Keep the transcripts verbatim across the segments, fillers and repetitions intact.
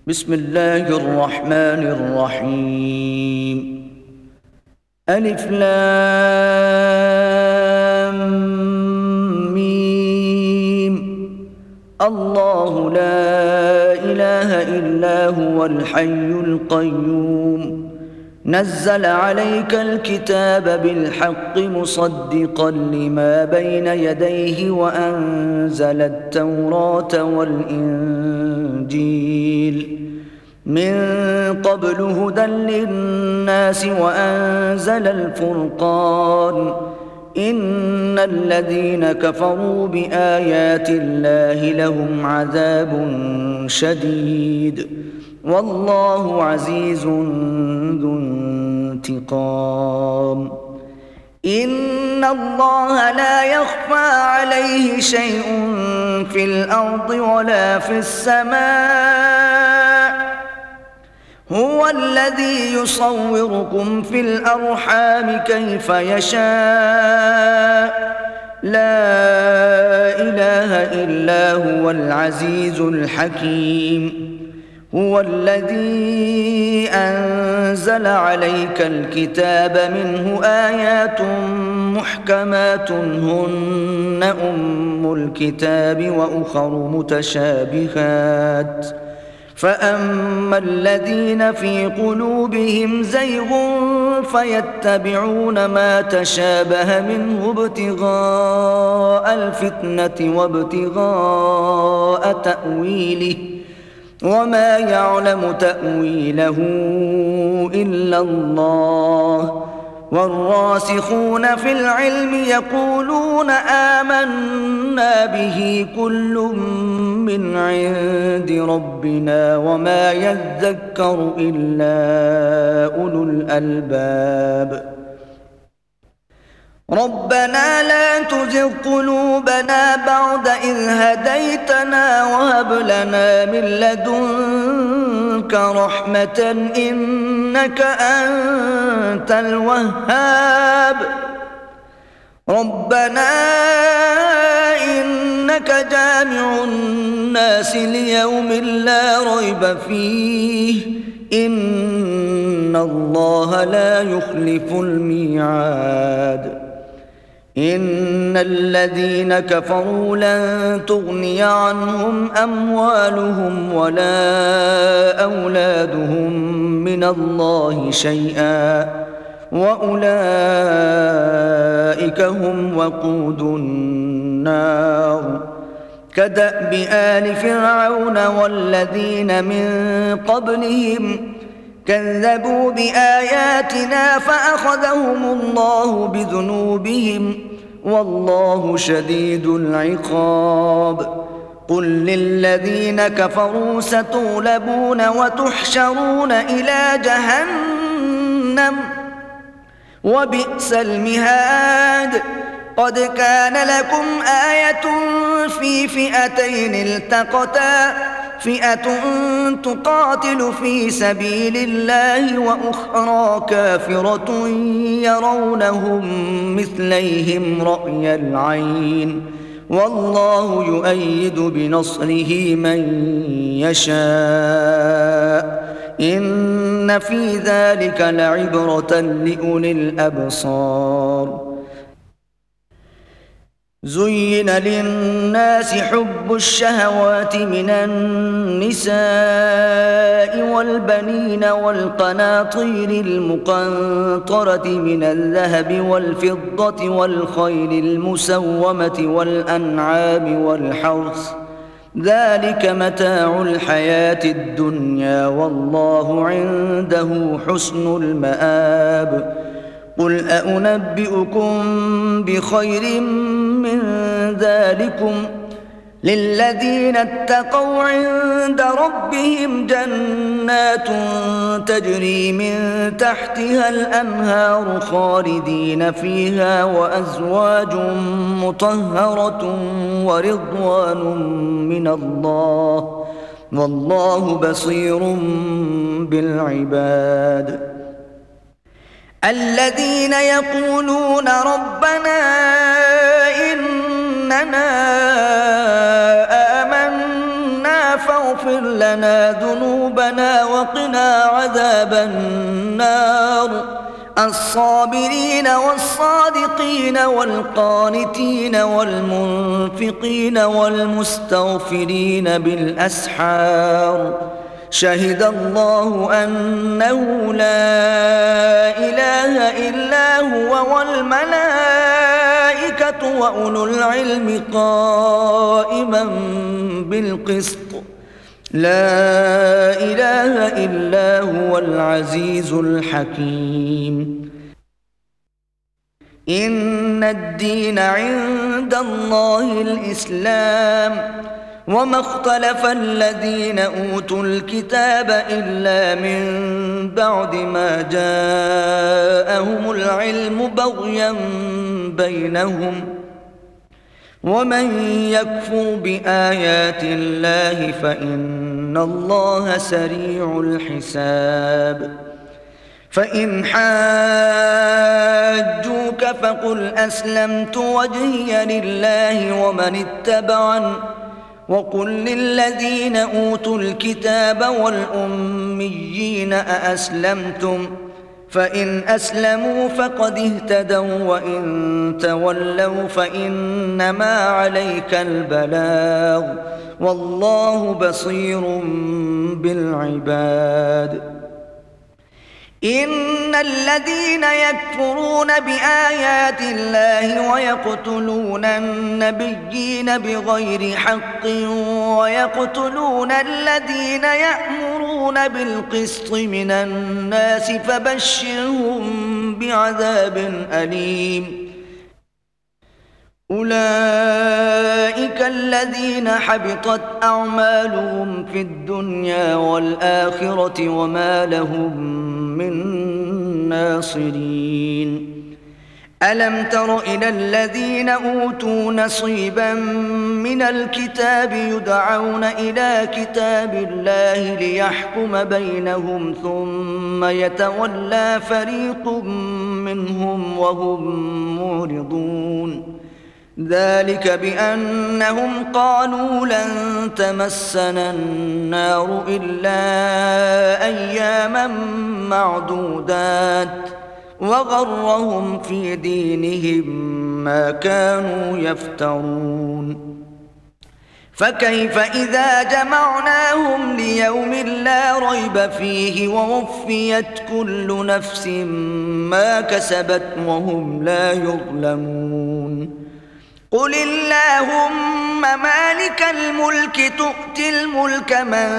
بسم الله الرحمن الرحيم. ألف لام ميم. الله لا إله إلا هو الحي القيوم، نزل عليك الكتاب بالحق مصدقا لما بين يديه وأنزل التوراة والإنجيل من قبل هدى للناس وأنزل الفرقان. إن الذين كفروا بآيات الله لهم عذاب شديد، والله عزيز ذو انتقام. إن الله لا يخفى عليه شيء في الأرض ولا في السماء، هو الذي يصوركم في الأرحام كيف يشاء، لا إله إلا هو العزيز الحكيم. هو الذي أنزل عليك الكتاب منه آيات محكمات هن أم الكتاب وأخر متشابهات، فأما الذين في قلوبهم زيغ فيتبعون ما تشابه منه ابتغاء الفتنة وابتغاء تأويله، وما يعلم تأويله إلا الله. والراسخون في العلم يقولون آمنا به كل من عند ربنا وما يذكر إلا أولو الألباب. ربنا لا تزغ قلوبنا بعد إذ هديتنا وهب لنا من لدنك رحمة إنك أنت الوهاب. ربنا إنك جامع الناس ليوم لا ريب فيه، إن الله لا يخلف الميعاد. إن الذين كفروا لن تغني عنهم أموالهم ولا أولادهم من الله شيئا، وأولئك هم وقود النار. كدأب آل فرعون والذين من قبلهم كذبوا بآياتنا فأخذهم الله بذنوبهم، والله شديد العقاب. قل للذين كفروا ستغلبون وتحشرون إلى جهنم وبئس المهاد. قد كان لكم آية في فئتين التقتا، فئة تقاتل في سبيل الله وأخرى كافرة يرونهم مثليهم رأي العين، والله يؤيد بنصره من يشاء. إن في ذلك لعبرة لأولي الأبصار. زين للناس حب الشهوات من النساء والبنين والقناطير المقنطرة من الذهب والفضة والخيل المسومة والأنعام والحرث، ذلك متاع الحياة الدنيا، والله عنده حسن المآب. قل أنبئكم بخير من ذلكم للذين اتقوا عند ربهم جنات تجري من تحتها الأنهار خالدين فيها وأزواج مطهرة ورضوان من الله، والله بصير بالعباد. الذين يقولون ربنا إننا آمنا فاغفر لنا ذنوبنا وقنا عذاب النار الصابرين والصادقين والقانتين والمنفقين والمستغفرين بالأسحار شهد الله أنه لا إله إلا هو والملائكة وأولو العلم قائما بالقسط لا إله إلا هو العزيز الحكيم إن الدين عند الله الإسلام وما اختلف الذين أوتوا الكتاب إلا من بعد ما جاءهم العلم بغيا بينهم ومن يكفر بآيات الله فإن الله سريع الحساب فإن حاجوك فقل أسلمت وجهي لله ومن اتبعني وقل للذين أوتوا الكتاب والأميين أأسلمتم فإن أسلموا فقد اهتدوا وإن تولوا فإنما عليك البلاغ والله بصير بالعباد إن الذين يكفرون بآيات الله ويقتلون النبيين بغير حق ويقتلون الذين يأمرون بالقسط من الناس فبشرهم بعذاب أليم أولئك الذين حبطت أعمالهم في الدنيا والآخرة وما لهم من ناصرين ألم تر إلى الذين أوتوا نصيبا من الكتاب يدعون إلى كتاب الله ليحكم بينهم ثم يتولى فريق منهم وهم معرضون ذلك بأنهم قالوا لن تمسنا النار إلا أياما معدودات وغرهم في دينهم ما كانوا يفترون فكيف إذا جمعناهم ليوم لا ريب فيه ووفيت كل نفس ما كسبت وهم لا يظلمون قل اللهم مالك الملك تؤتي الملك من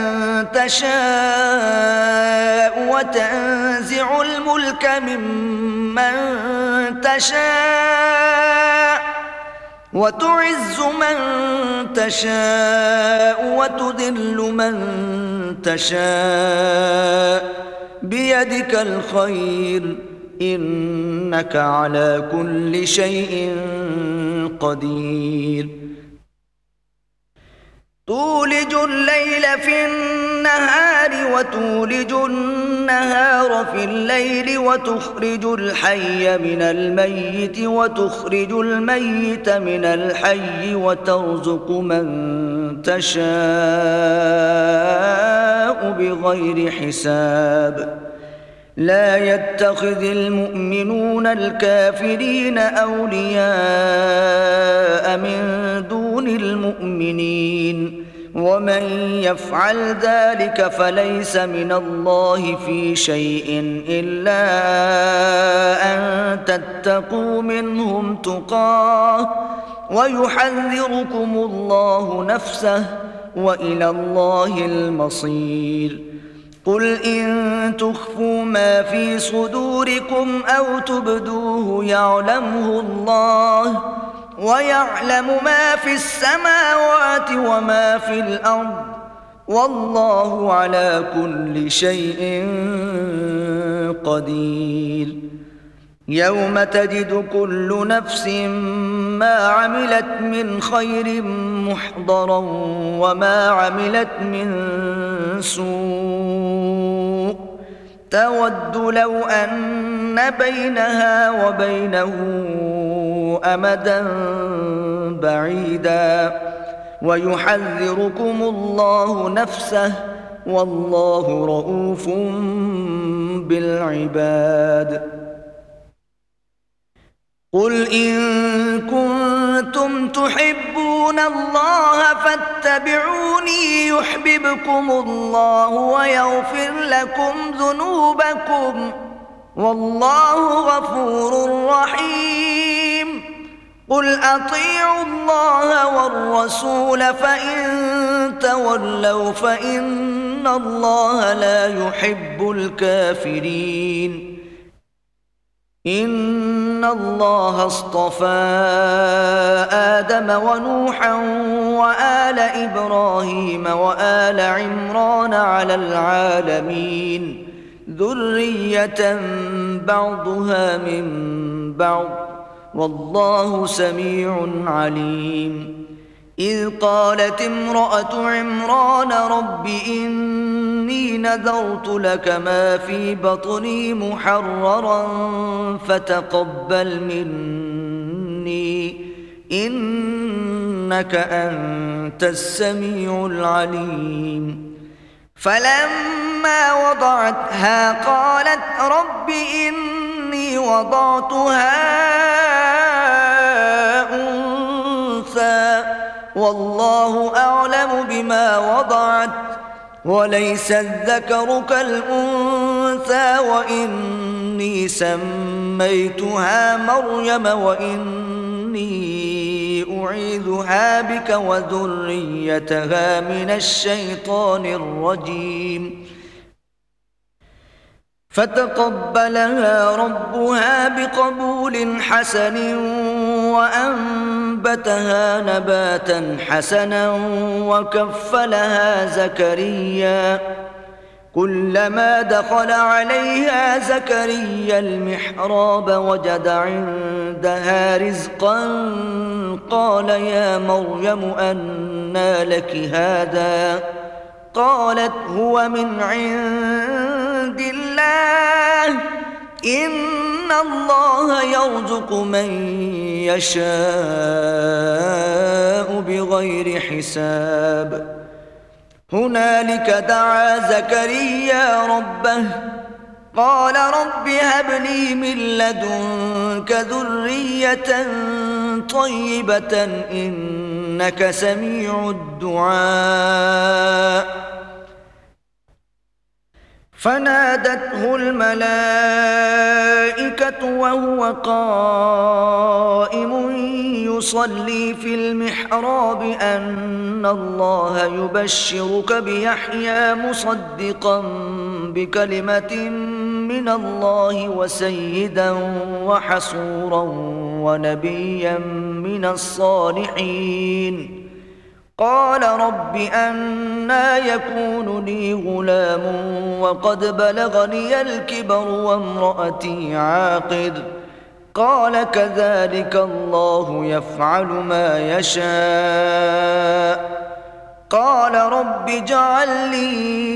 تشاء وتنزع الملك ممن تشاء وتعز من تشاء وتذل من تشاء بيدك الخير إنك على كل شيء قدير تولج الليل في النهار وتولج النهار في الليل وتخرج الحي من الميت وتخرج الميت من الحي وترزق من تشاء بغير حساب لا يتخذ المؤمنون الكافرين أولياء من دون المؤمنين ومن يفعل ذلك فليس من الله في شيء إلا أن تتقوا منهم تقاه ويحذركم الله نفسه وإلى الله المصير قل إن تخفوا ما في صدوركم أو تبدوه يعلمه الله ويعلم ما في السماوات وما في الأرض والله على كل شيء قدير يوم تجد كل نفس ما عملت من خير محضرا وما عملت من سوء تود لو أن بينها وبينه أمدا بعيدا ويحذركم الله نفسه والله رءوف بالعباد. قل إن كنتم تحبون الله فاتبعوني يحببكم الله ويغفر لكم ذنوبكم والله غفور رحيم. قل أطيعوا الله والرسول فإن تولوا فإن الله لا يحب الكافرين. إن الله اصطفى آدم ونوحا وآل إبراهيم وآل عمران على العالمين ذرية بعضها من بعض والله سميع عليم. إذ قالت امرأة عمران رب إني نذرت لك ما في بطني محررا فتقبل مني إنك أنت السميع العليم. فلما وضعتها قالت رب إني وضعتها أنثى والله أعلم بما وضعت وليس الذكر كالأنثى وإني سميتها مريم وإني أعيذها بك وذريتها من الشيطان الرجيم. فتقبلها ربها بقبول حسن وأنبتها نباتا حسنا وكفلها زكريا. كلما دخل عليها زكريا المحراب وجد عندها رزقا قال يا مريم أنى لك هذا؟ قالت هو من عند الله إن الله يرزق من يشاء بغير حساب. هنالك دعا زكريا ربه قال رب هب لي من لدنك ذرية طيبة إنك سميع الدعاء. فنادته الملائكة وهو قائم يصلي في المحراب أن الله يبشرك بيحيى مصدقا بكلمة من الله وسيدا وحصورا ونبيا من الصالحين. قال رب أنى يكون لي غلام وقد بلغني الكبر وامرأتي عاقر؟ قال كذلك الله يفعل ما يشاء. قال رب اجعل لي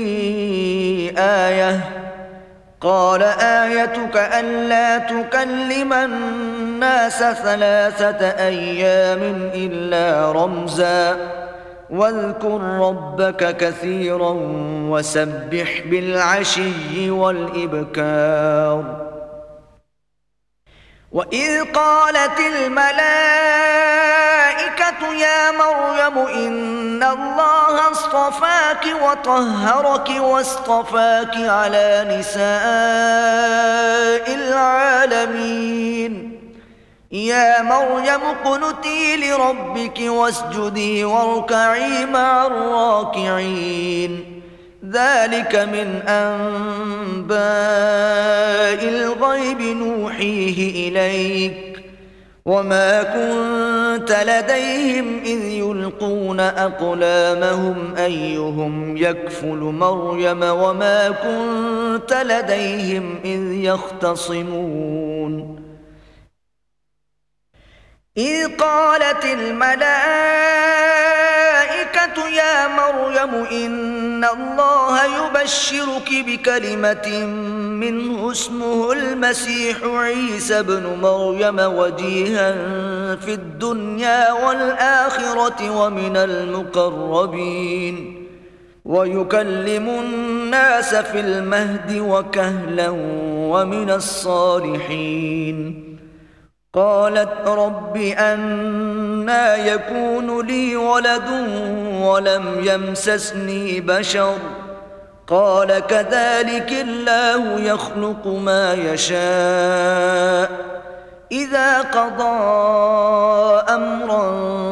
آية. قال آيتك ألا تكلم الناس ثلاثة أيام إلا رمزا واذكر ربك كثيرا وسبح بالعشي والإبكار. وإذ قالت الملائكة يا مريم إن الله اصطفاك وطهرك واصطفاك على نساء العالمين. يا مريم اقنتي لربك واسجدي واركعي مع الراكعين. ذلك من أنباء الغيب نوحيه إليك وما كنت لديهم إذ يلقون أقلامهم أيهم يكفل مريم وما كنت لديهم إذ يختصمون. إذ قالت الملائكة يا مريم إن الله يبشرك بكلمة منه اسمه المسيح عيسى ابن مريم وجيها في الدنيا والآخرة ومن المقربين، ويكلم الناس في المهد وكهلا ومن الصالحين. قالت رب أنى يكون لي ولد ولم يمسسني بشر، قال كذلك الله يخلق ما يشاء، إذا قضى أمرا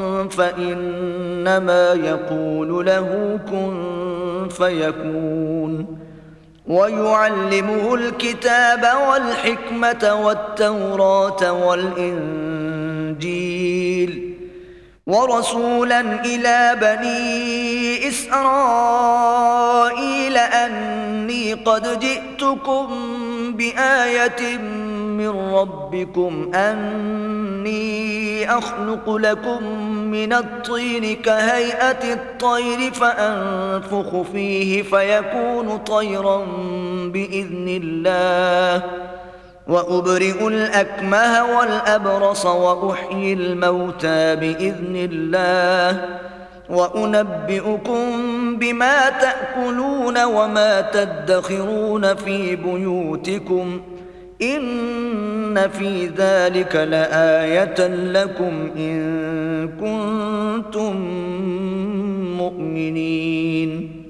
فإنما يقول له كن فيكون. ويعلمه الكتاب والحكمة والتوراة والإنجيل، ورسولا إلى بني إسرائيل أني قد جئتكم بآية من ربكم أني أخلق لكم من الطين كهيئة الطير فأنفخ فيه فيكون طيرا بإذن الله، وأبرئ الأكمه والأبرص وأحيي الموتى بإذن الله، وأنبئكم بما تأكلون وما تدخرون في بيوتكم، إن في ذلك لآية لكم إن كنتم مؤمنين.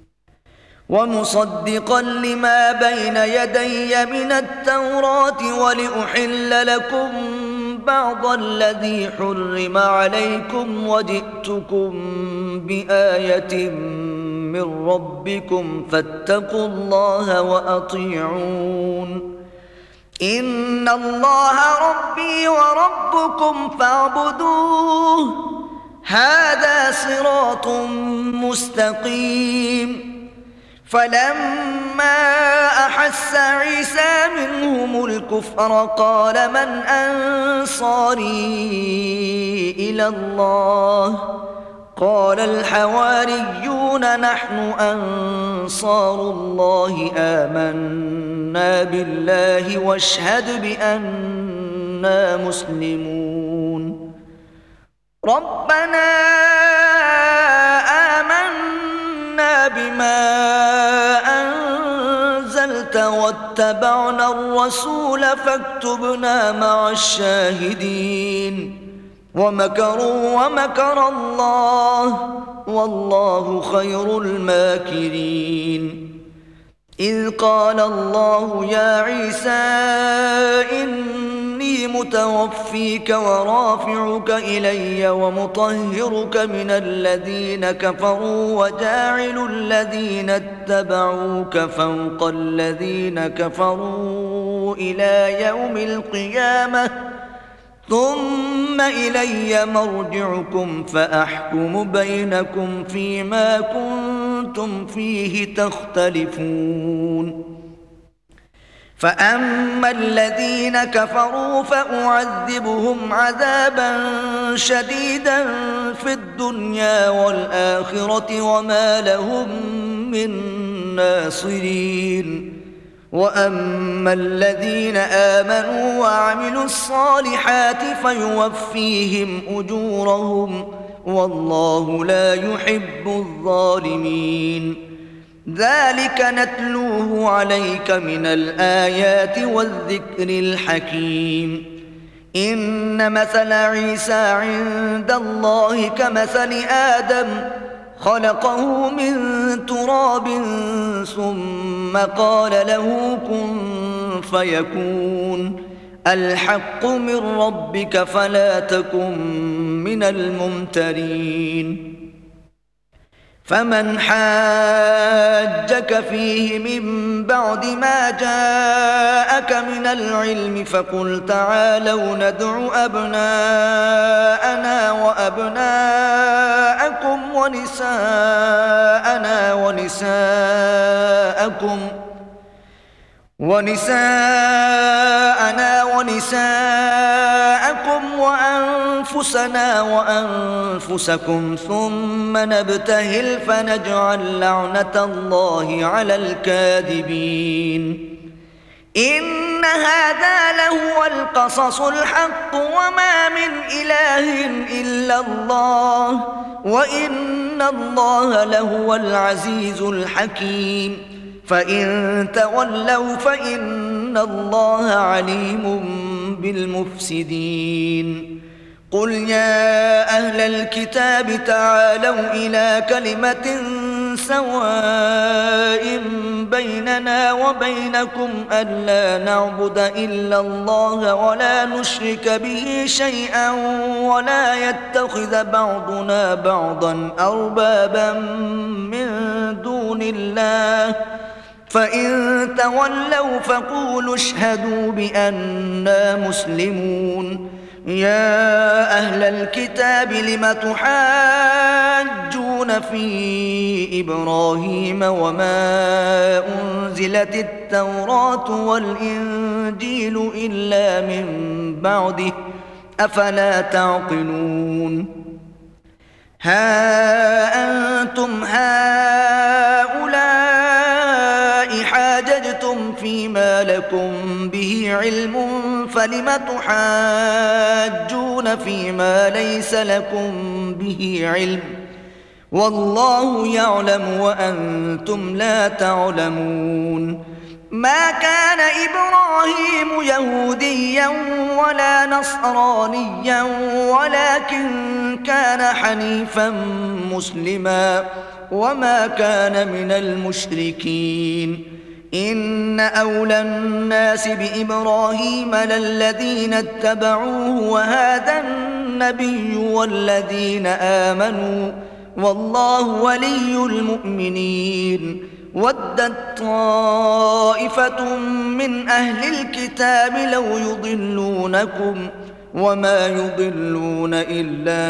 ومصدقا لما بين يدي من التوراة ولأحل لكم بعض الذي حرم عليكم، وجئتكم بآية من ربكم فاتقوا الله وأطيعون. إن الله ربي وربكم فاعبدوه، هذا صراط مستقيم. فلما أحس عيسى منهم الكفر قال من أنصاري إلى الله؟ قال الحواريون نحن أنصار الله آمنا بالله واشهد بأننا مسلمون. ربنا آمنا بما أنزلت واتبعنا الرسول فاكتبنا مع الشاهدين. ومكروا ومكر الله والله خير الماكرين. إذ قال الله يا عيسى إني متوفيك ورافعك إلي ومطهرك من الذين كفروا وجاعل الذين اتبعوك فوق الذين كفروا إلى يوم القيامة، ثم إلي مرجعكم فأحكم بينكم فيما كنتم فيه تختلفون. فأما الذين كفروا فأعذبهم عذابا شديدا في الدنيا والآخرة وما لهم من ناصرين. وأما الذين آمنوا وعملوا الصالحات فيوفيهم أجورهم والله لا يحب الظالمين. ذلك نتلوه عليك من الآيات والذكر الحكيم. إن مثل عيسى عند الله كمثل آدم خلقه من تراب ثم قال له كن فيكون. الحق من ربك فلا تكن من الممترين. فمن حاجك فيه من بعد ما جاءك من العلم فقل تعالوا ندع أبناءنا وأبناءكم ونساءنا ونساءكم ونساءنا ونساءكم وأنفسنا وأنفسكم ثم نبتهل فنجعل لعنة الله على الكاذبين. إن هذا لهو القصص الحق وما من إله إلا الله وإن الله لهو العزيز الحكيم فإن تولوا فإن الله عليم بالمفسدين قل يا أهل الكتاب تعالوا إلى كلمة سواء بيننا وبينكم ألا نعبد إلا الله ولا نشرك به شيئا ولا يتخذ بعضنا بعضا أربابا من دون الله فإن تولوا فقولوا اشهدوا بأننا مسلمون يا أهل الكتاب لم تحاجون في إبراهيم وما أنزلت التوراة والإنجيل إلا من بعده أفلا تعقلون ها أنتم هؤلاء حاججتم فيما لكم به علم فلم تحاجون فيما ليس لكم به علم والله يعلم وأنتم لا تعلمون ما كان إبراهيم يهوديا ولا نصرانيا ولكن كان حنيفا مسلما وما كان من المشركين إن أولى الناس بإبراهيم للذين اتبعوه وهذا النبي والذين آمنوا والله ولي المؤمنين ودت طائفة من أهل الكتاب لو يضلونكم وما يضلون إلا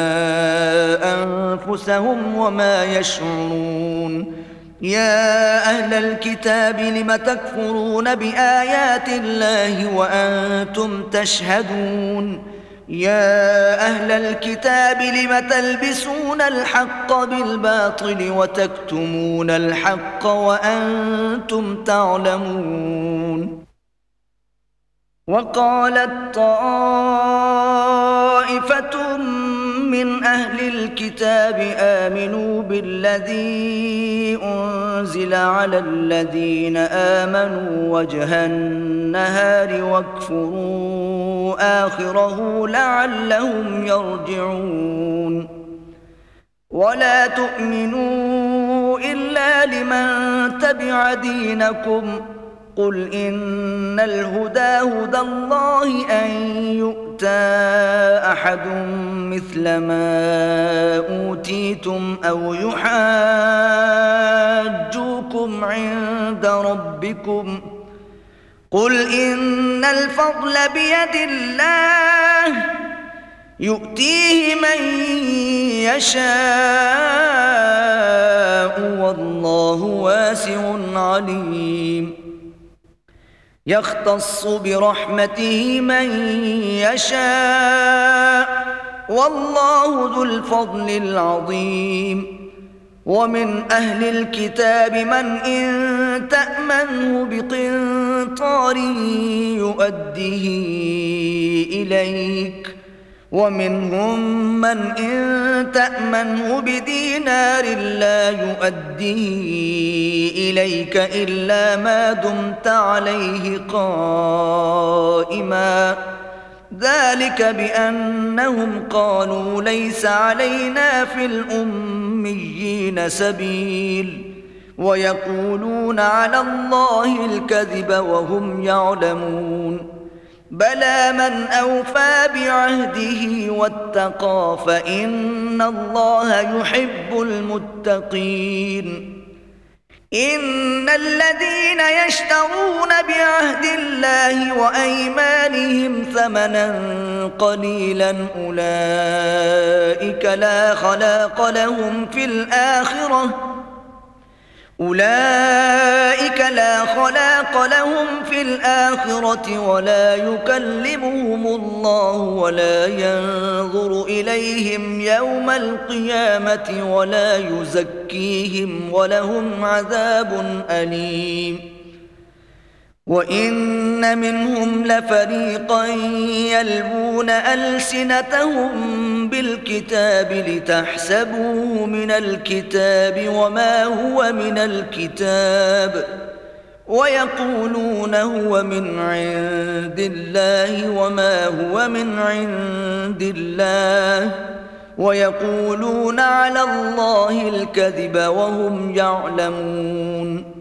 أنفسهم وما يشعرون يا أهل الكتاب لم تكفرون بآيات الله وأنتم تشهدون يا أهل الكتاب لم تلبسون الحق بالباطل وتكتمون الحق وأنتم تعلمون وقالت طائفة من أهل الكتاب آمنوا بالذي أنزل على الذين آمنوا وجه النهار واكفروا آخره لعلهم يرجعون ولا تؤمنوا إلا لمن تبع دينكم قل إن الهدى هدى الله أن يؤتى أحد مثل ما أوتيتم أو يحاجوكم عند ربكم قل إن الفضل بيد الله يؤتيه من يشاء والله واسع عليم يختص برحمته من يشاء والله ذو الفضل العظيم ومن أهل الكتاب من إن تأمنه بقنطار يؤديه إليك ومنهم من إن تأمنه بدينار لا يؤديه إليك إلا ما دمت عليه قائما ذلك بأنهم قالوا ليس علينا في الأميين سبيل ويقولون على الله الكذب وهم يعلمون بلى من أوفى بعهده واتقى فإن الله يحب المتقين إن الذين يشترون بعهد الله وأيمانهم ثمنا قليلا أولئك لا خلاق لهم في الآخرة أولئك لا خلاق لهم في الآخرة ولا يكلمهم الله ولا ينظر إليهم يوم القيامة ولا يزكيهم ولهم عذاب أليم وإن منهم لفريقا يلوون ألسنتهم بالكتاب لتحسبوه من الكتاب وما هو من الكتاب ويقولون هو من عند الله وما هو من عند الله ويقولون على الله الكذب وهم يعلمون.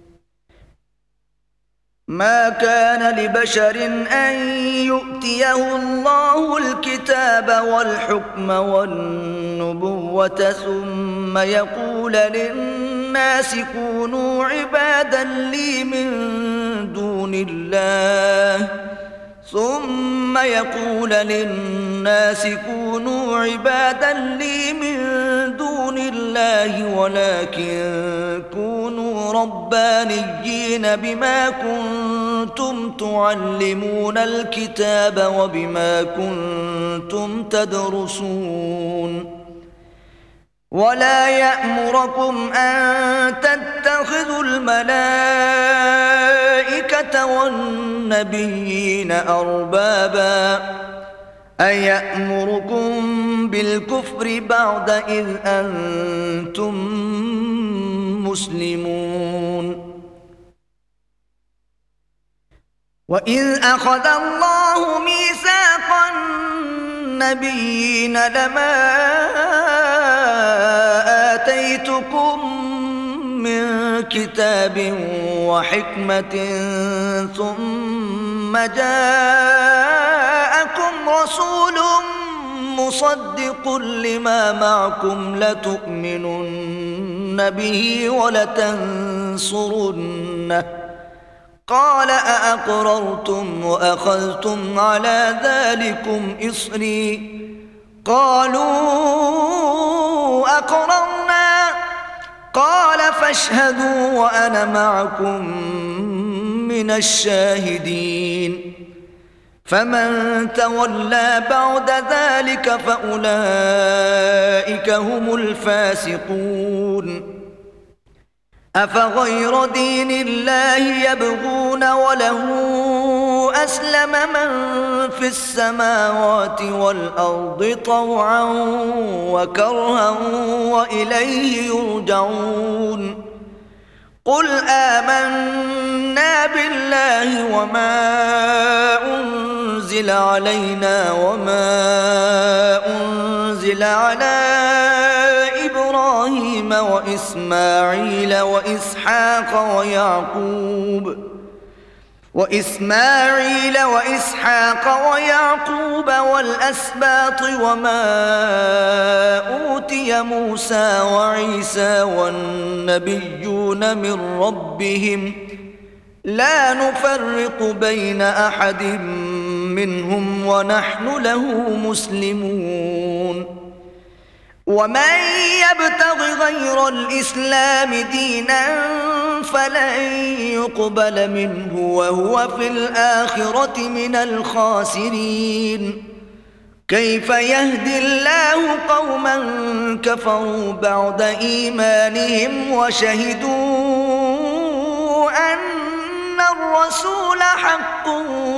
ما كان لبشر أن يؤتيه الله الكتاب والحكم والنبوة ثم يقول للناس كونوا عبادا لي من دون الله ثم يقول للناس كونوا عبادا لي من دون الله ولكن كونوا ربانيين بما كنتم تعلمون الكتاب وبما كنتم تدرسون. ولا يأمركم أن تتخذوا الملائكة والنبيين أربابا أيأمركم بالكفر بعد إذ أنتم مسلمون. وإذ أخذ الله ميثاق النبيين لما آتيتكم من كتاب وحكمة ثم جاءكم رسول مصدق لما معكم لتؤمنن به ولتنصرنه قال أأقررتم وأخذتم على ذلكم إصري قالوا أقررنا قال فاشهدوا وأنا معكم من الشاهدين. فمن تولى بعد ذلك فأولئك هم الفاسقون. أفغير دين الله يبغون وله أسلم من في السماوات والأرض طوعا وكرها وإليه يرجعون. قل آمنا بالله وما أنزل علينا وما أنزل على إبراهيم وإسماعيل وإسحاق ويعقوب وإسماعيل وإسحاق ويعقوب والأسباط وما أوتي موسى وعيسى والنبيون من ربهم لا نفرق بين أحد منهم ونحن له مسلمون. ومن يبتغ غير الإسلام دينا فلن يقبل منه وهو في الآخرة من الخاسرين. كيف يهدي الله قوما كفروا بعد إيمانهم وشهدوا أن الرسول حق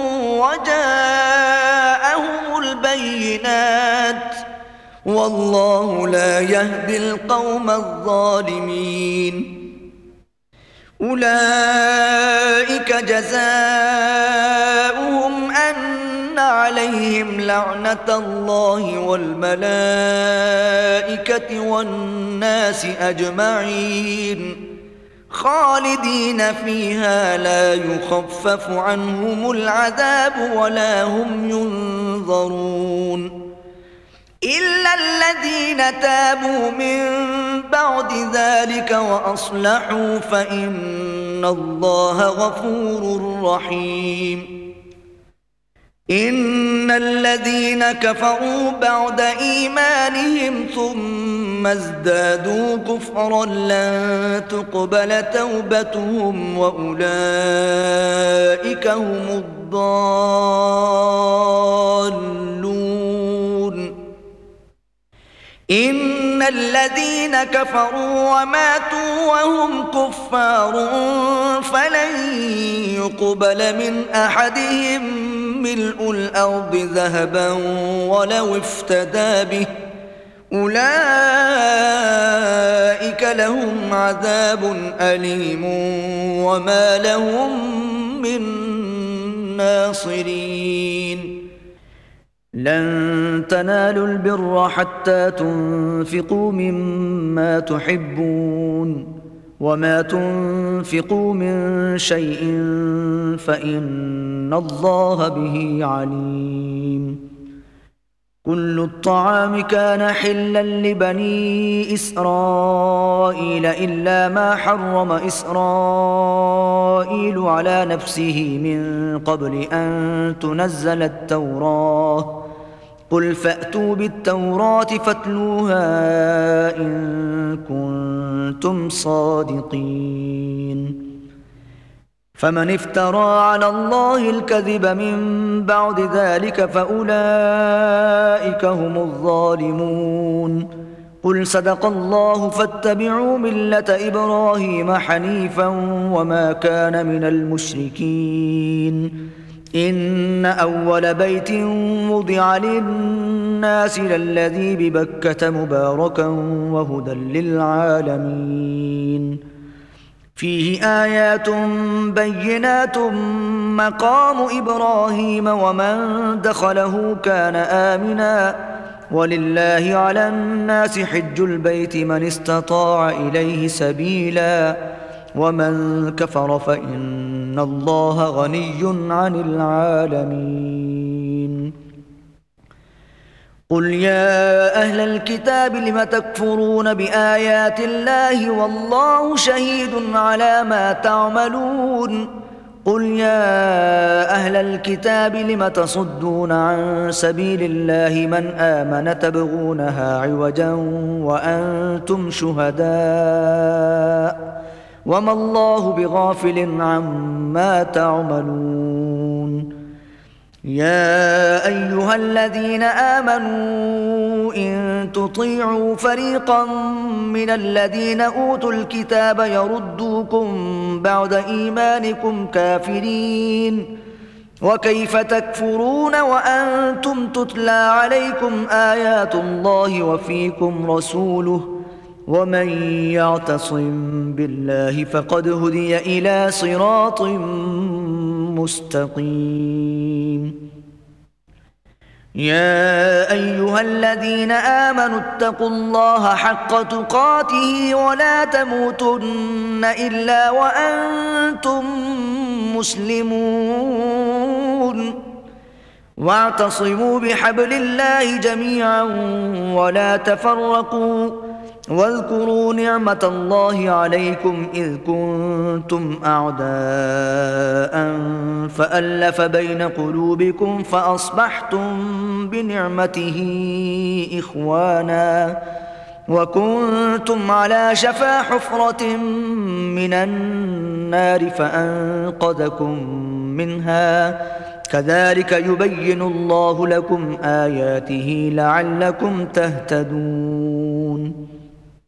وجاءهم البينات والله لا يهدي القوم الظالمين. أولئك جزاؤهم أن عليهم لعنة الله والملائكة والناس أجمعين خالدين فيها لا يخفف عنهم العذاب ولا هم ينظرون إلا الذين تابوا من بعد ذلك وأصلحوا فإن الله غفور رحيم. إن الذين كفروا بعد إيمانهم ثم ازدادوا كفرا لن تقبل توبتهم وأولئك هم الضالون. إن الذين كفروا وماتوا وهم كفار فلن يقبل من أحدهم ملء الأرض ذهبا ولو افتدى به أولئك لهم عذاب أليم وما لهم من ناصرين. لن تنالوا البر حتى تنفقوا مما تحبون وما تنفقوا من شيء فإن الله به عليم. كل الطعام كان حلا لبني إسرائيل إلا ما حرم إسرائيل على نفسه من قبل أن تنزل التوراة قل فأتوا بالتوراة فاتلوها إن كنتم صادقين. فمن افترى على الله الكذب من بعد ذلك فأولئك هم الظالمون. قل صدق الله فاتبعوا ملة إبراهيم حنيفا وما كان من المشركين. إن أول بيت وضع للناس للذي ببكة مباركا وهدى للعالمين. فيه آيات بينات مقام إبراهيم ومن دخله كان آمنا ولله على الناس حج البيت من استطاع إليه سبيلا ومن كفر فإن الله غني عن العالمين. قل يا أهل الكتاب لم تكفرون بآيات الله والله شهيد على ما تعملون. قل يا أهل الكتاب لم تصدون عن سبيل الله من آمن تبغونها عوجا وأنتم شهداء وما الله بغافل عما تعملون. يا أيها الذين آمنوا إن تطيعوا فريقا من الذين أوتوا الكتاب يردوكم بعد إيمانكم كافرين وكيف تكفرون وأنتم تتلى عليكم آيات الله وفيكم رسوله ومن يعتصم بالله فقد هدي إلى صراط مستقيم. يا أيها الذين آمنوا اتقوا الله حق تقاته ولا تموتن إلا وأنتم مسلمون واعتصموا بحبل الله جميعا ولا تفرقوا واذكروا نعمة الله عليكم إذ كنتم أعداء فألف بين قلوبكم فأصبحتم بنعمته إخوانا وكنتم على شفا حفرة من النار فأنقذكم منها كذلك يبين الله لكم آياته لعلكم تهتدون.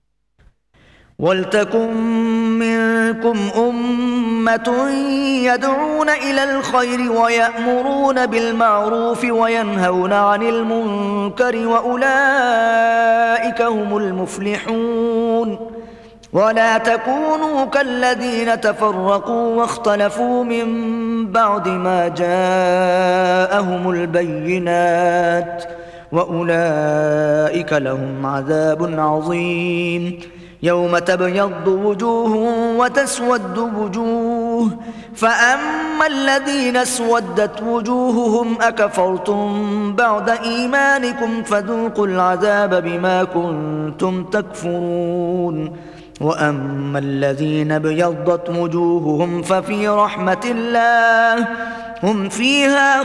ولتكن منكم أمة يدعون إلى الخير ويأمرون بالمعروف وينهون عن المنكر وأولئك هم المفلحون. ولا تكونوا كالذين تفرقوا واختلفوا من بعد ما جاءهم البينات وأولئك لهم عذاب عظيم. يوم تبيض وجوه وتسود وجوه فأما الذين اسودت وجوههم أكفرتم بعد إيمانكم فذوقوا العذاب بما كنتم تكفرون. وأما الذين ابيضت وجوههم ففي رحمة الله هم فيها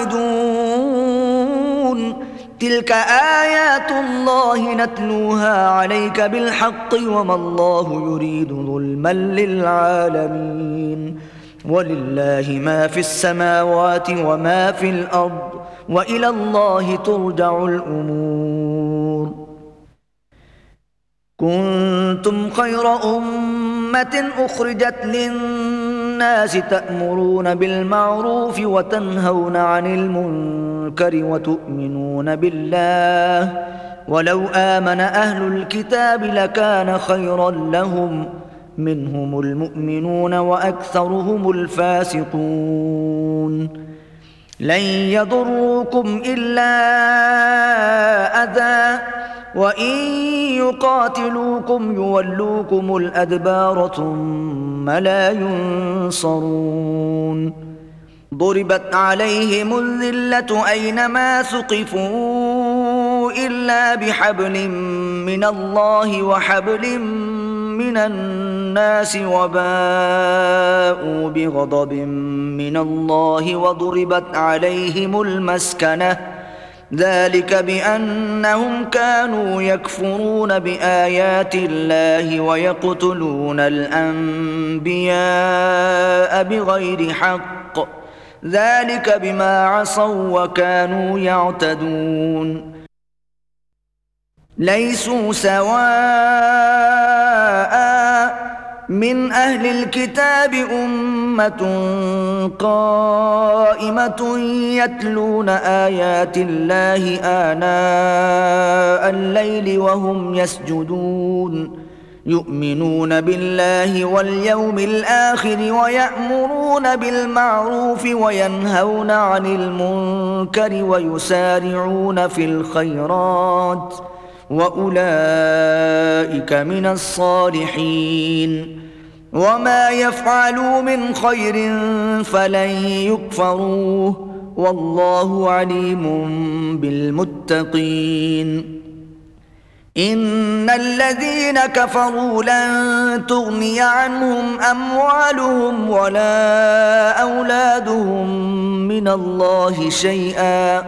خالدون. تلك آيات الله نتلوها عليك بالحق وما الله يريد ظلما للعالمين ولله ما في السماوات وما في الأرض وإلى الله ترجع الأمور. كنتم خير أمة أخرجت للناس الناس تأمرون بالمعروف وتنهون عن المنكر وتؤمنون بالله ولو آمن أهل الكتاب لكان خيرا لهم منهم المؤمنون وأكثرهم الفاسقون لن يضروكم إلا أذى وإن يقاتلوكم يولوكم الأدبار ثم لا ينصرون ضربت عليهم الذلة أينما ثقفوا إلا بحبل من الله وحبل من الناس وباءوا بغضب من الله وضربت عليهم المسكنة ذلك بأنهم كانوا يكفرون بآيات الله ويقتلون الأنبياء بغير حق ذلك بما عصوا وكانوا يعتدون ليسوا سواء من أهل الكتاب أمة قائمة يتلون آيات الله آناء الليل وهم يسجدون يؤمنون بالله واليوم الآخر ويأمرون بالمعروف وينهون عن المنكر ويسارعون في الخيرات وأولئك من الصالحين وما يفعلوا من خير فلن يكفروه والله عليم بالمتقين إن الذين كفروا لن تغني عنهم أموالهم ولا أولادهم من الله شيئا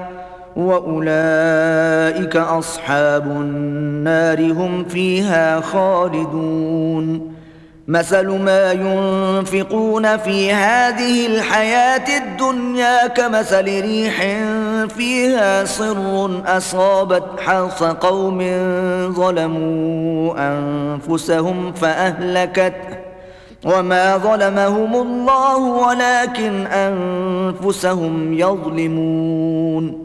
وأولئك أصحاب النار هم فيها خالدون مثل ما ينفقون في هذه الحياة الدنيا كمثل ريح فيها صر أصابت حرث قوم ظلموا أنفسهم فأهلكته وما ظلمهم الله ولكن أنفسهم يظلمون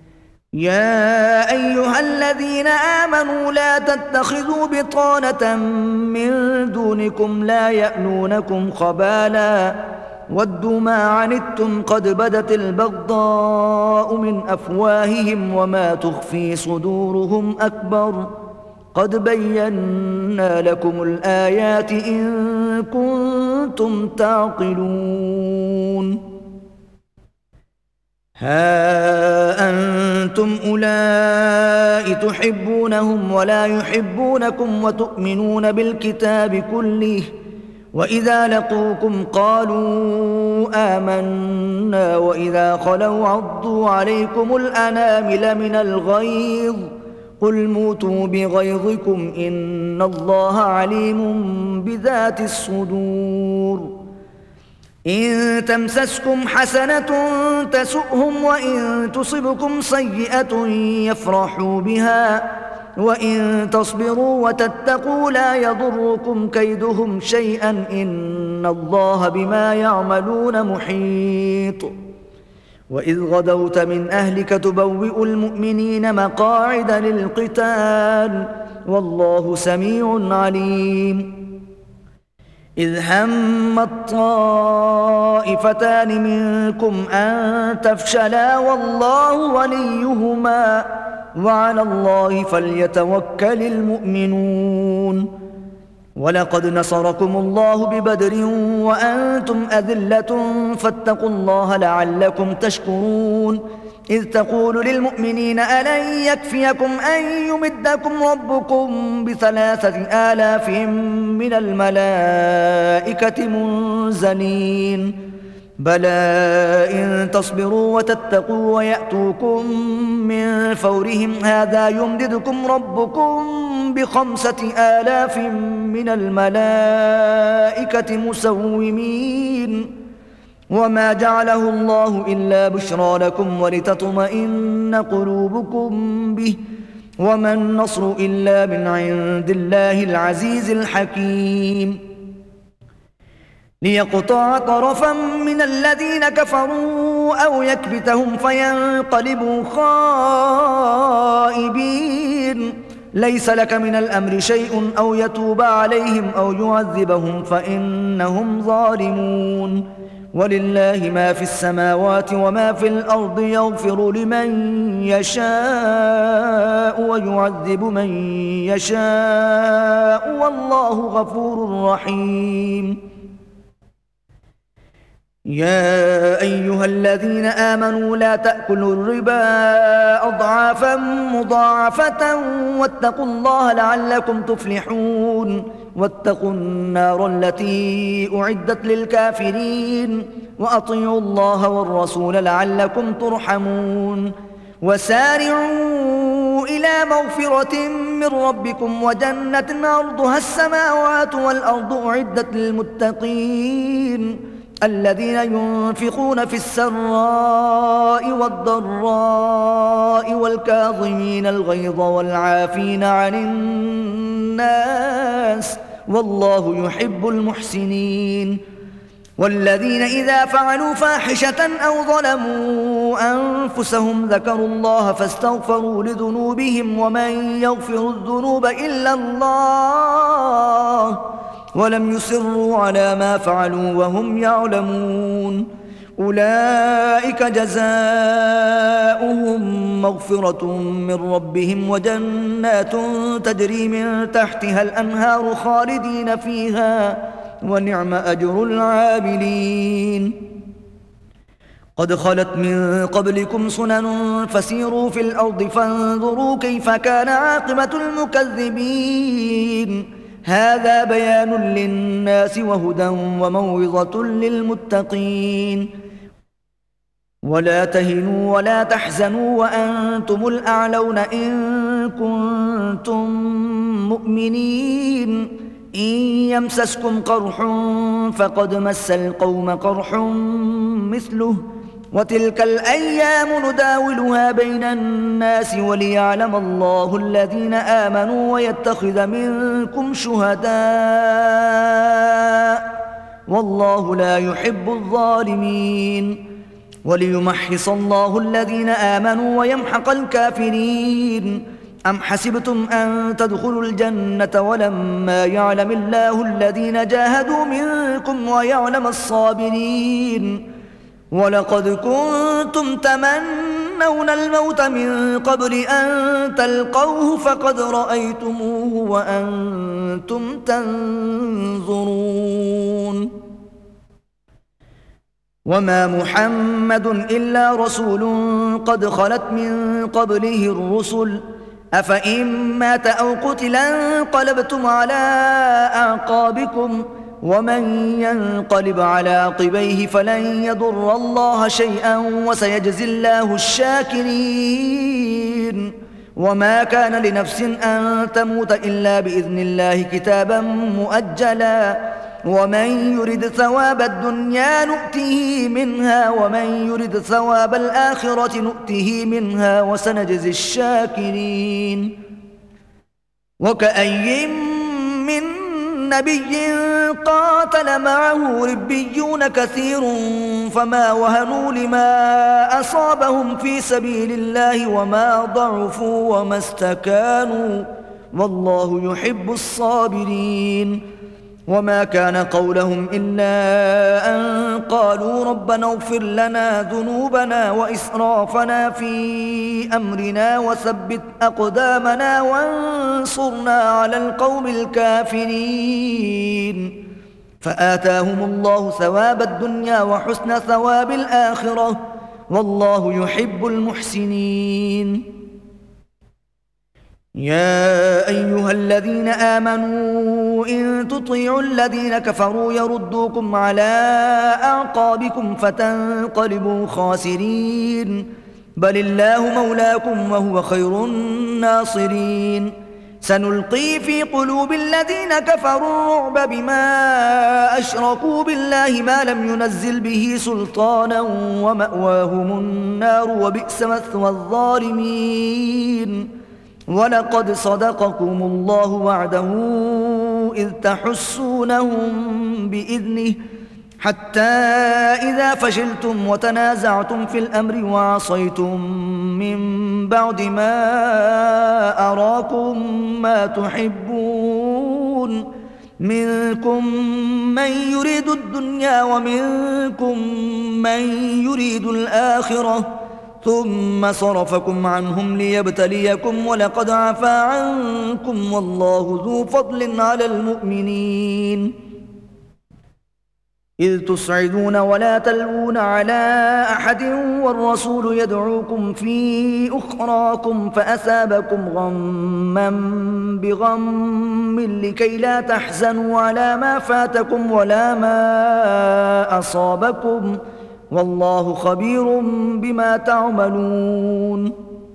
يا أيها الذين آمنوا لا تتخذوا بطانة من دونكم لا يألونكم خبالا ودوا ما عنتم قد بدت البغضاء من أفواههم وما تخفي صدورهم أكبر قد بينا لكم الآيات إن كنتم تعقلون ها أنتم أولئك تحبونهم ولا يحبونكم وتؤمنون بالكتاب كله وإذا لقوكم قالوا آمنا وإذا خلوا عضوا عليكم الأنامل من الغيظ قل موتوا بغيظكم إن الله عليم بذات الصدور إن تمسسكم حسنة تسؤهم وإن تصبكم سيئة يفرحوا بها وإن تصبروا وتتقوا لا يضركم كيدهم شيئا إن الله بما يعملون محيط وإذ غدوت من أهلك تبوئ المؤمنين مقاعد للقتال والله سميع عليم إذ هم الطائفتان منكم أن تفشلا والله وليهما وعلى الله فليتوكل المؤمنون ولقد نصركم الله ببدر وأنتم أذلة فاتقوا الله لعلكم تشكرون إذ تقول للمؤمنين ألن يكفيكم أن يمدكم ربكم بثلاثة آلاف من الملائكة منزلين بلى إن تصبروا وتتقوا ويأتوكم من فورهم هذا يمددكم ربكم بخمسة آلاف من الملائكة مسومين وما جعله الله إلا بشرى لكم ولتطمئن قلوبكم به وما النصر إلا من عند الله العزيز الحكيم ليقطع طرفا من الذين كفروا أو يكبتهم فينقلبوا خائبين. ليس لك من الأمر شيء أو يتوب عليهم أو يعذبهم فإنهم ظالمون. ولله ما في السماوات وما في الأرض يغفر لمن يشاء ويعذب من يشاء والله غفور رحيم. يا أيها الذين آمنوا لا تأكلوا الربا أضعافا مضاعفة واتقوا الله لعلكم تفلحون. واتقوا النار التي أعدت للكافرين وأطيعوا الله والرسول لعلكم ترحمون. وسارعوا إلى مغفرة من ربكم وجنة عرضها السماوات والأرض أعدت للمتقين الذين ينفقون في السراء والضراء والكاظمين الغيظ والعافين عن الناس والله يحب المحسنين. والذين إذا فعلوا فاحشة أو ظلموا أنفسهم ذكروا الله فاستغفروا لذنوبهم ومن يغفر الذنوب إلا الله ولم يصروا على ما فعلوا وهم يعلمون. أولئك جزاؤهم مغفرة من ربهم وجنات تجري من تحتها الأنهار خالدين فيها ونعم أجر العاملين. قد خلت من قبلكم سنن فسيروا في الأرض فانظروا كيف كان عاقبة المكذبين. هذا بيان للناس وهدى وموعظة للمتقين. ولا تهنوا ولا تحزنوا وأنتم الأعلون إن كنتم مؤمنين. إن يمسسكم قرح فقد مس القوم قرح مثله وتلك الأيام نداولها بين الناس وليعلم الله الذين آمنوا ويتخذ منكم شهداء والله لا يحب الظالمين. وليمحص الله الذين آمنوا ويمحق الكافرين. أم حسبتم أن تدخلوا الجنة ولما يعلم الله الذين جاهدوا منكم ويعلم الصابرين. ولقد كنتم تمنون الموت من قبل أن تلقوه فقد رأيتموه وأنتم تنظرون. وما محمد إلا رسول قد خلت من قبله الرسل أفإن مات أو قتل انقلبتم على أعقابكم ومن ينقلب على عقبيه فلن يضر الله شيئا وسيجزي الله الشاكرين. وما كان لنفس أن تموت إلا بإذن الله كتابا مؤجلا ومن يرد ثواب الدنيا نؤته منها ومن يرد ثواب الآخرة نؤته منها وسنجزي الشاكرين. وكأي من نبي قاتل معه ربيون كثير فما وهنوا لما أصابهم في سبيل الله وما ضعفوا وما استكانوا والله يحب الصابرين. وما كان قولهم إلا أن قالوا ربنا اغفر لنا ذنوبنا وإسرافنا في أمرنا وثبت أقدامنا وانصرنا على القوم الكافرين. فآتاهم الله ثواب الدنيا وحسن ثواب الآخرة والله يحب المحسنين. يا أيها الذين آمنوا إن تطيعوا الذين كفروا يردوكم على أعقابكم فتنقلبوا خاسرين. بل الله مولاكم وهو خير الناصرين. سنلقي في قلوب الذين كفروا الرعب بما أشركوا بالله ما لم ينزل به سلطانا ومأواهم النار وبئس مثوى الظالمين. ولقد صدقكم الله وعده إذ تحسونهم بإذنه حتى إذا فشلتم وتنازعتم في الأمر وعصيتم من بعد ما أراكم ما تحبون منكم من يريد الدنيا ومنكم من يريد الآخرة ثم صرفكم عنهم ليبتليكم ولقد عفا عنكم والله ذو فضل على المؤمنين إذ تصعدون ولا تلوون على أحد والرسول يدعوكم في أخراكم فأثابكم غما بغم لكي لا تحزنوا على ما فاتكم ولا ما أصابكم والله خبير بما تعملون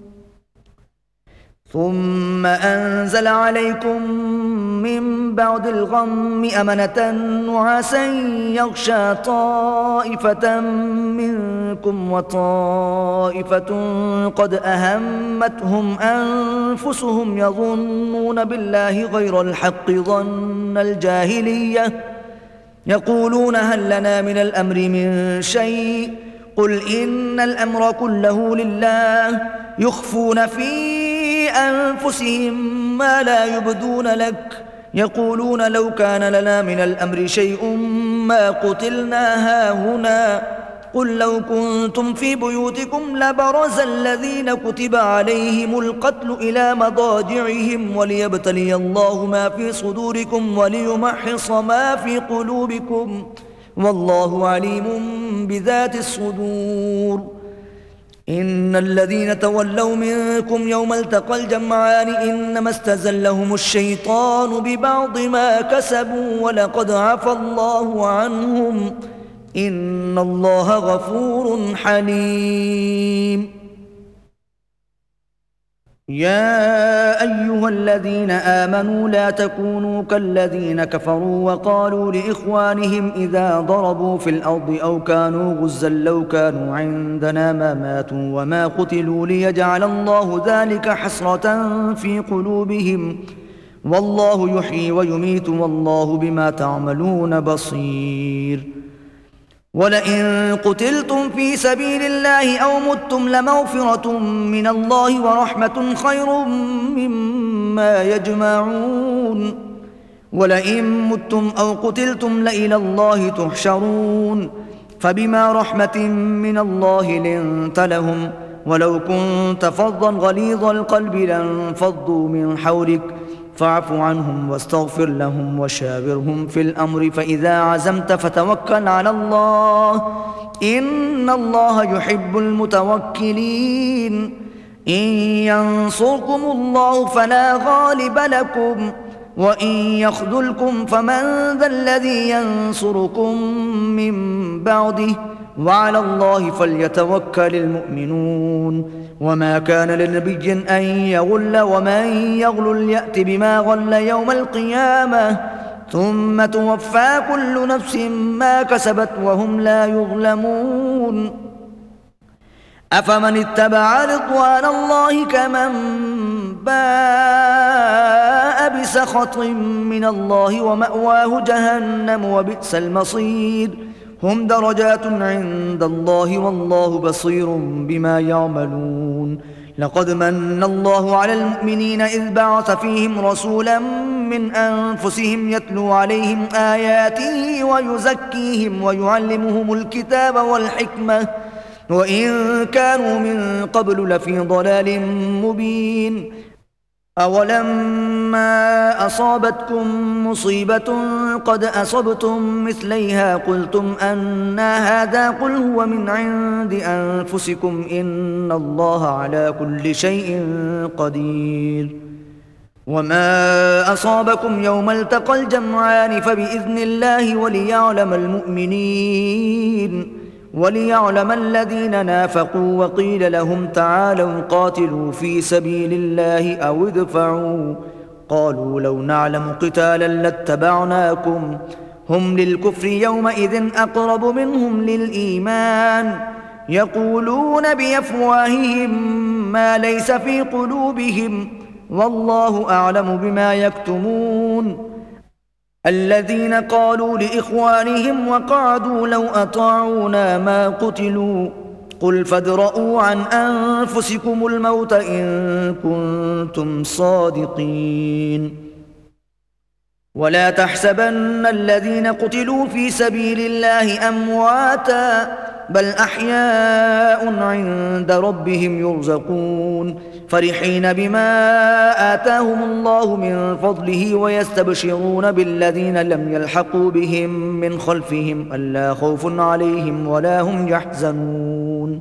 ثم أنزل عليكم من بعد الغم أمنة نعاسا يغشى طائفة منكم وطائفة قد أهمتهم أنفسهم يظنون بالله غير الحق ظن الجاهلية يقولون هل لنا من الأمر من شيء قل إن الأمر كله لله يخفون في أنفسهم ما لا يبدون لك يقولون لو كان لنا من الأمر شيء ما قتلنا هاهنا قل لو كنتم في بيوتكم لبرز الذين كتب عليهم القتل إلى مضاجعهم وليبتلي الله ما في صدوركم وليمحص ما في قلوبكم والله عليم بذات الصدور إن الذين تولوا منكم يوم التقى الجمعان إنما استزلهم الشيطان ببعض ما كسبوا ولقد عفى الله عنهم إن الله غفور حليم يا أيها الذين آمنوا لا تكونوا كالذين كفروا وقالوا لإخوانهم إذا ضربوا في الأرض أو كانوا غزا لو كانوا عندنا ما ماتوا وما قتلوا ليجعل الله ذلك حسرة في قلوبهم والله يحيي ويميت والله بما تعملون بصير ولئن قتلتم في سبيل الله أو متم لمغفرة من الله ورحمة خير مما يجمعون ولئن متم أو قتلتم لإلى الله تحشرون فبما رحمة من الله لنت لهم ولو كنت فظا غليظ القلب لانفضوا من حولك فاعف عنهم واستغفر لهم وشاورهم في الأمر فإذا عزمت فتوكل على الله إن الله يحب المتوكلين إن ينصركم الله فلا غالب لكم وإن يخذلكم فمن ذا الذي ينصركم من بعده وعلى الله فليتوكل المؤمنون وما كان لنبي أن يغل ومن يغل يأت بما غل يوم القيامة ثم توفى كل نفس ما كسبت وهم لا يظلمون أفمن اتبع رضوان الله كمن باء بسخط من الله ومأواه جهنم وبئس المصير هم درجات عند الله والله بصير بما يعملون لقد من الله على المؤمنين إذ بعث فيهم رسولا من أنفسهم يتلو عليهم آياته ويزكيهم ويعلمهم الكتاب والحكمة وإن كانوا من قبل لفي ضلال مبين أولما أصابتكم مصيبة قد أصبتم مثليها قلتم أنى هذا قل هو من عند أنفسكم إن الله على كل شيء قدير وما أصابكم يوم التقى الجمعان فبإذن الله وليعلم المؤمنين وليعلم الذين نافقوا وقيل لهم تعالوا قاتلوا في سبيل الله أو ادفعوا قالوا لو نعلم قتالا لاتبعناكم هم للكفر يومئذ أقرب منهم للإيمان يقولون بأفواههم ما ليس في قلوبهم والله أعلم بما يكتمون الذين قالوا لإخوانهم وقعدوا لو أطاعونا ما قتلوا قل فادرءوا عن أنفسكم الموت إن كنتم صادقين ولا تحسبن الذين قتلوا في سبيل الله أمواتا بل أحياء عند ربهم يرزقون فرحين بما آتاهم الله من فضله ويستبشرون بالذين لم يلحقوا بهم من خلفهم ألا خوف عليهم ولا هم يحزنون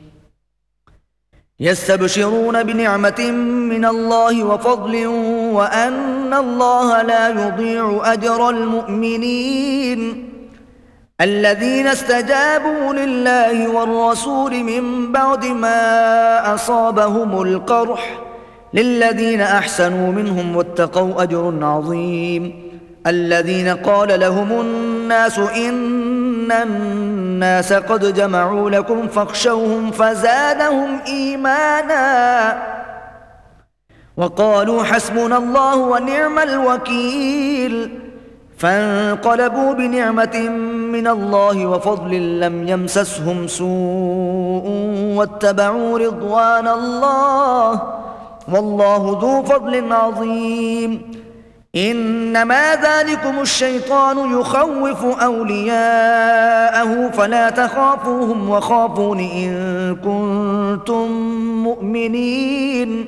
يستبشرون بنعمة من الله وفضل وأن الله لا يضيع أجر المؤمنين الذين استجابوا لله والرسول من بعد ما أصابهم القرح للذين أحسنوا منهم واتقوا أجر عظيم الذين قال لهم الناس إن الناس قد جمعوا لكم فاخشوهم فزادهم إيمانا وقالوا حسبنا الله ونعم الوكيل فانقلبوا بنعمة من الله وفضل لم يمسسهم سوء واتبعوا رضوان الله والله ذو فضل عظيم إنما ذلكم الشيطان يخوف أولياءه فلا تخافوهم وخافون إن كنتم مؤمنين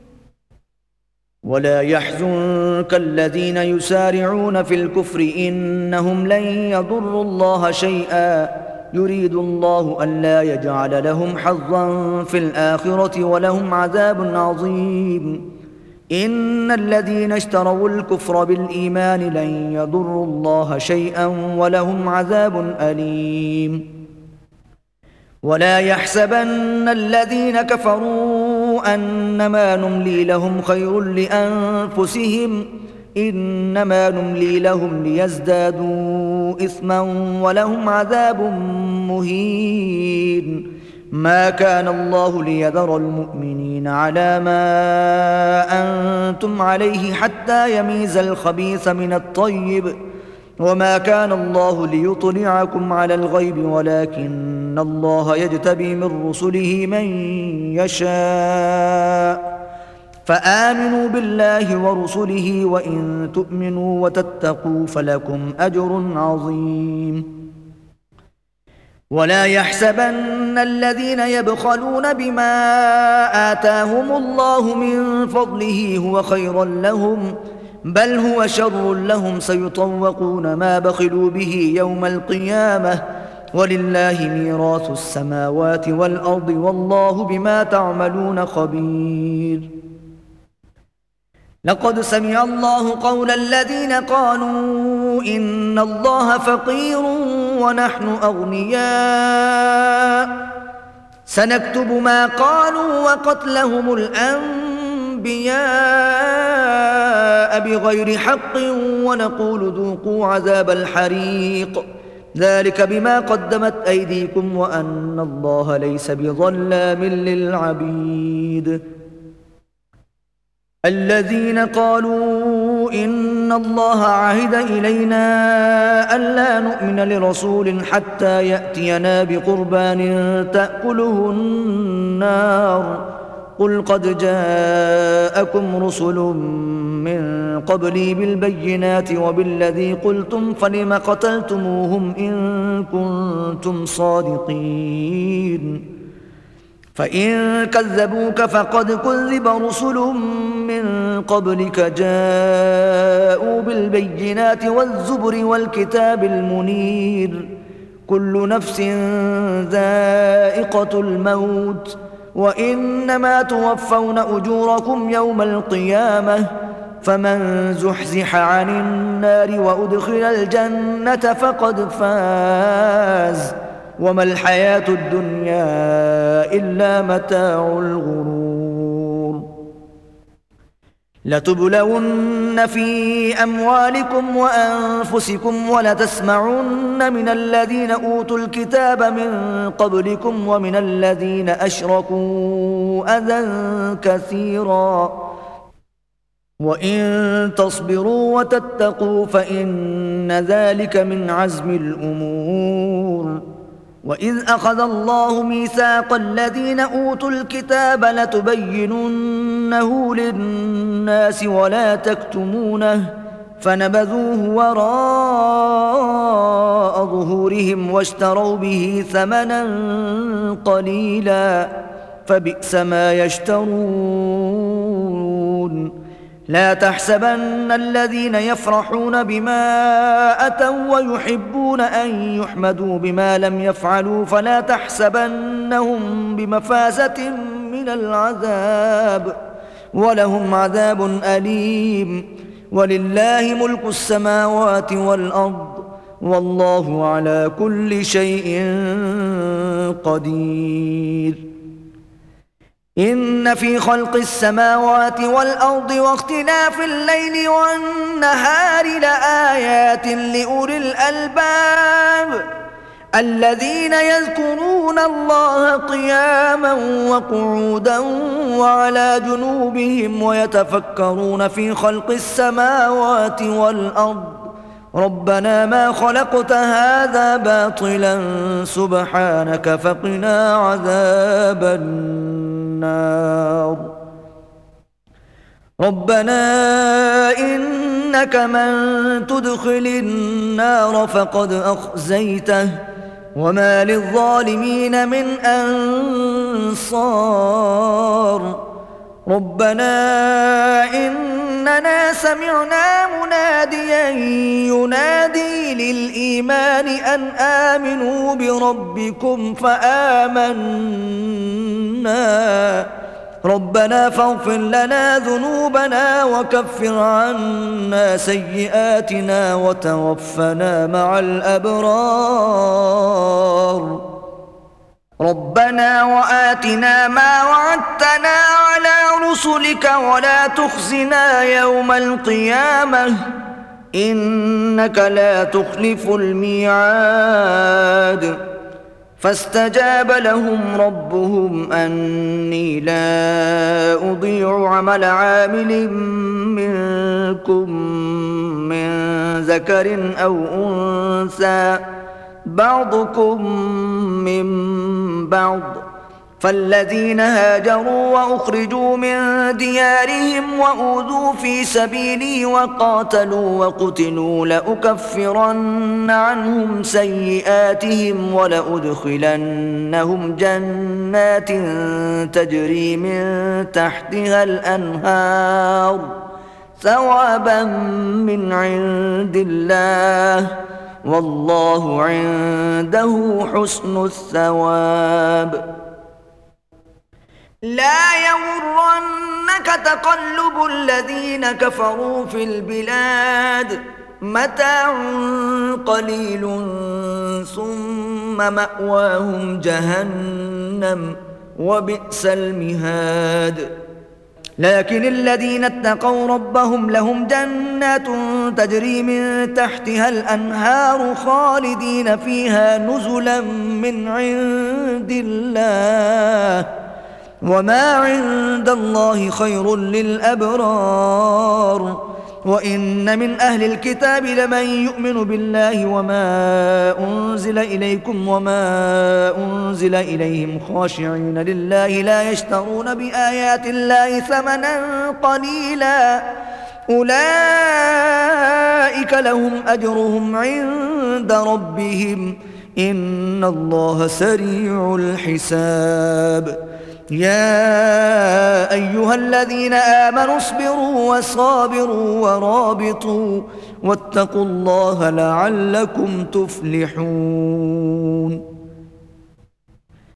ولا يحزنك الذين يسارعون في الكفر إنهم لن يضروا الله شيئا يريد الله ألا يجعل لهم حظا في الآخرة ولهم عذاب عظيم إن الذين اشتروا الكفر بالإيمان لن يضروا الله شيئا ولهم عذاب أليم ولا يحسبن الذين كفروا أنما نملي لهم خير لأنفسهم إنما نملي لهم ليزدادوا إثما ولهم عذاب مهين ما كان الله ليذر المؤمنين على ما أنتم عليه حتى يميز الخبيث من الطيب وما كان الله ليطلعكم على الغيب ولكن الله يجتبي من رسله من يشاء فآمنوا بالله ورسله وإن تؤمنوا وتتقوا فلكم أجر عظيم ولا يحسبن الذين يبخلون بما آتاهم الله من فضله هو خيرا لهم بل هو شر لهم سيطوقون ما بخلوا به يوم القيامة ولله ميراث السماوات والأرض والله بما تعملون خبير لقد سمع الله قول الذين قالوا إن الله فقير ونحن أغنياء سنكتب ما قالوا وقتلهم الأنبياء بغير حق ونقول ذوقوا عذاب الحريق ذلك بما قدمت أيديكم وأن الله ليس بظلام للعبيد الذين قالوا إن الله عهد إلينا ألا نؤمن لرسول حتى يأتينا بقربان تأكله النار قل قد جاءكم رسل من قبلي بالبينات وبالذي قلتم فلم قتلتموهم إن كنتم صادقين فإن كذبوك فقد كذب رسل من قبلك جاءوا بالبينات والزبر والكتاب المنير كل نفس ذائقة الموت وإنما توفون أجوركم يوم القيامة فمن زحزح عن النار وأدخل الجنة فقد فاز وما الحياة الدنيا إلا متاع الغرور لتبلون في أموالكم وأنفسكم ولتسمعن من الذين أوتوا الكتاب من قبلكم ومن الذين أشركوا أذى كثيرا وإن تصبروا وتتقوا فإن ذلك من عزم الأمور. وإذ أخذ الله ميثاق الذين أوتوا الكتاب لتبيننه للناس ولا تكتمونه فنبذوه وراء ظهورهم واشتروا به ثمنا قليلا فبئس ما يشترون. لا تحسبن الذين يفرحون بما أتوا ويحبون أن يحمدوا بما لم يفعلوا فلا تحسبنهم بمفازة من العذاب ولهم عذاب أليم. ولله ملك السماوات والأرض والله على كل شيء قدير. إن في خلق السماوات والأرض واختلاف الليل والنهار لآيات لأولي الألباب الذين يذكرون الله قياما وقعودا وعلى جنوبهم ويتفكرون في خلق السماوات والأرض ربنا ما خلقت هذا باطلا سبحانك فقنا عذاب النار. ربنا إنك من تدخل النار فقد أخزيته وما للظالمين من أنصار. ربنا إننا سمعنا مناديا ينادي للإيمان أن آمنوا بربكم فآمنا ربنا فاغفر لنا ذنوبنا وكفر عنا سيئاتنا وتوفنا مع الأبرار. ربنا وآتنا ما وعدتنا على رسلك ولا تخزنا يوم القيامة إنك لا تخلف الميعاد. فاستجاب لهم ربهم أني لا أضيع عمل عامل منكم من ذكر أو أنثى بعضكم من بعض فالذين هاجروا وأخرجوا من ديارهم وأوذوا في سبيلي وقاتلوا وقتلوا لأكفرن عنهم سيئاتهم ولأدخلنهم جنات تجري من تحتها الأنهار ثوابا من عند الله والله عنده حسن الثواب. لا يغرنك تقلب الذين كفروا في البلاد متاع قليل ثم مأواهم جهنم وبئس المهاد. لكن الذين اتقوا ربهم لهم جنات تجري من تحتها الأنهار خالدين فيها نزلا من عند الله وما عند الله خير للأبرار. وإن من أهل الكتاب لمن يؤمن بالله وما أنزل إليكم وما أنزل إليهم خاشعين لله لا يشترون بآيات الله ثمنا قليلا أولئك لهم أجرهم عند ربهم إن الله سريع الحساب. يا أيها الذين آمنوا اصبروا وصابروا ورابطوا واتقوا الله لعلكم تفلحون.